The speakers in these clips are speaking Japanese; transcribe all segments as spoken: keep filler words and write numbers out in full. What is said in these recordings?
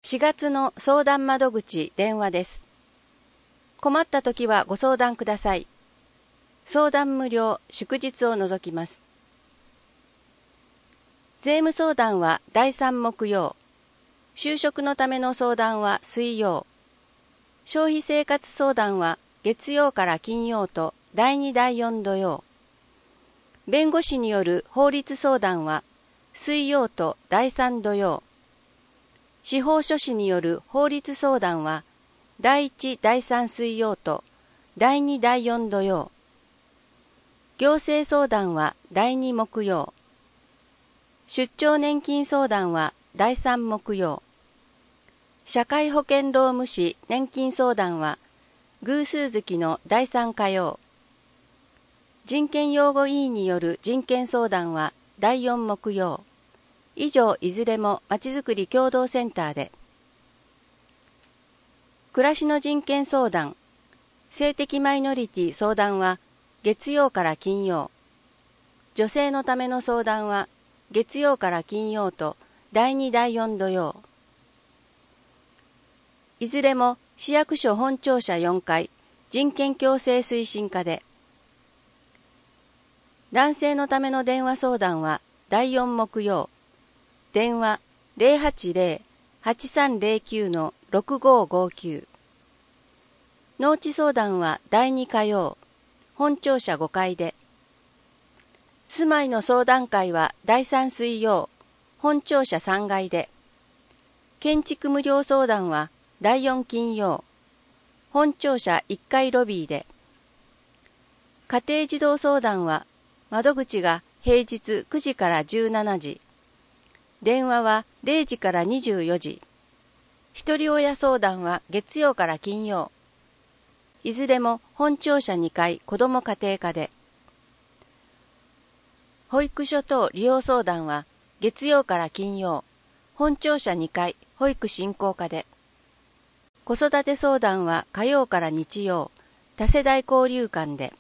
しがつの相談窓口電話です。困ったときはご相談ください。相談無料、祝日を除きます。税務相談はだいさん木曜、就職のための相談は水曜、消費生活相談は月曜から金曜とだいにだいよん土曜、弁護士による法律相談は水曜とだいさん土曜、司法書士による法律相談はだいいち、だいさん水曜とだいに、だいよん土曜、行政相談はだいに木曜、出張年金相談はだいさん木曜、社会保険労務士年金相談は偶数月のだいさん火曜、人権擁護委員による人権相談はだいよん木曜、以上いずれもまちづくり共同センターで。暮らしの人権相談、性的マイノリティ相談は月曜から金曜、女性のための相談は月曜から金曜とだいに、だいよん土曜。いずれも市役所本庁舎よんかい人権共生推進課で。男性のための電話相談はだいよん木曜、電話 ゼロはちゼロ はちさんゼロきゅう のろくごごきゅう。農地相談はだいに火曜、本庁舎ごかいで。住まいの相談会はだいさん水曜、本庁舎さん階で。建築無料相談はだいよん金曜、本庁舎いっかいロビーで。家庭児童相談は窓口が平日くじからじゅうしちじ、電話はれいじからにじゅうよじ。ひとり親相談は月曜から金曜。いずれも本庁舎にかい子ども家庭科で。保育所等利用相談は月曜から金曜、本庁舎にかい保育振興課で。子育て相談は火曜から日曜、多世代交流館で。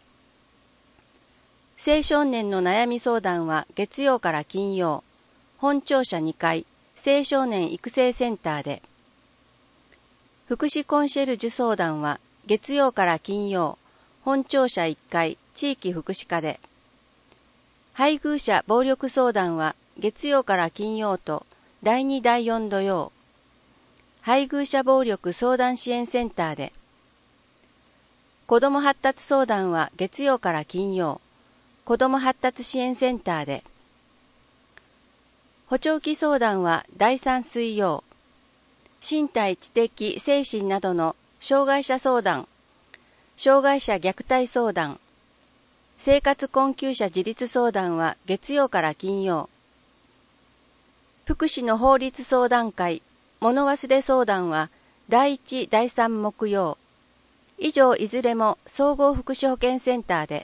青少年の悩み相談は月曜から金曜、本庁舎にかい青少年育成センターで。福祉コンシェルジュ相談は月曜から金曜、本庁舎いっかい地域福祉課で。配偶者暴力相談は月曜から金曜とだいに、だいよん土曜、配偶者暴力相談支援センターで。子ども発達相談は月曜から金曜、子ども発達支援センターで。補聴器相談はだいさん水曜、身体知的精神などの障害者相談、障害者虐待相談、生活困窮者自立相談は月曜から金曜。福祉の法律相談会、物忘れ相談はだいいち、だいさん木曜。以上いずれも総合福祉保健センターで。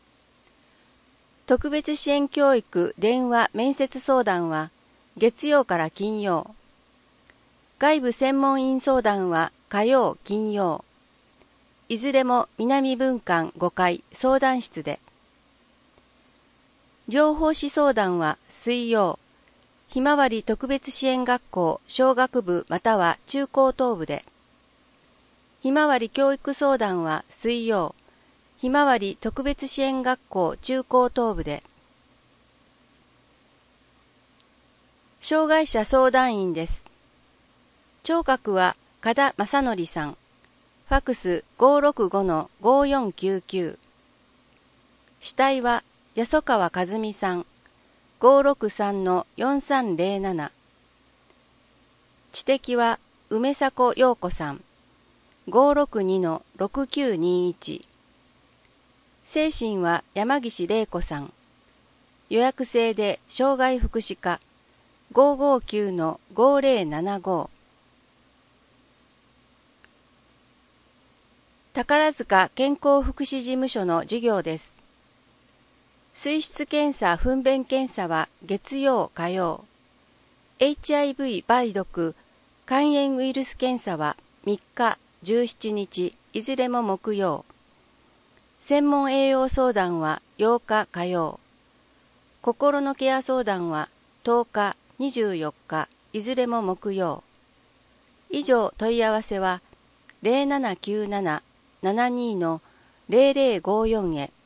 特別支援教育電話面接相談は月曜から金曜。外部専門員相談は火曜、金曜。いずれも南分館ごかい相談室で。療法士相談は水曜、ひまわり特別支援学校小学部または中高等部で。ひまわり教育相談は水曜、ひまわり特別支援学校中高等部で。障害者相談員です。聴覚は加田正則さん。ファクス ごーろくごのごーよんきゅうきゅう。死体は安川和美さん。ごーろくさんのよんさんゼロなな。知的は梅迫陽子さん。ごーろくにのろくきゅうにいち。精神は山岸玲子さん。予約制で障害福祉課 ごーごーきゅうのごーぜろななご。宝塚健康福祉事務所の事業です。水質検査糞便検査は月曜火曜。エイチアイブイ 梅毒肝炎ウイルス検査はみっか、じゅうしちにちいずれも木曜。専門栄養相談はようか火曜。心のケア相談はとおか、にじゅうよっかいずれも木曜。 以上問い合わせは ゼロななきゅうなな ななに のゼロゼロごよんへ。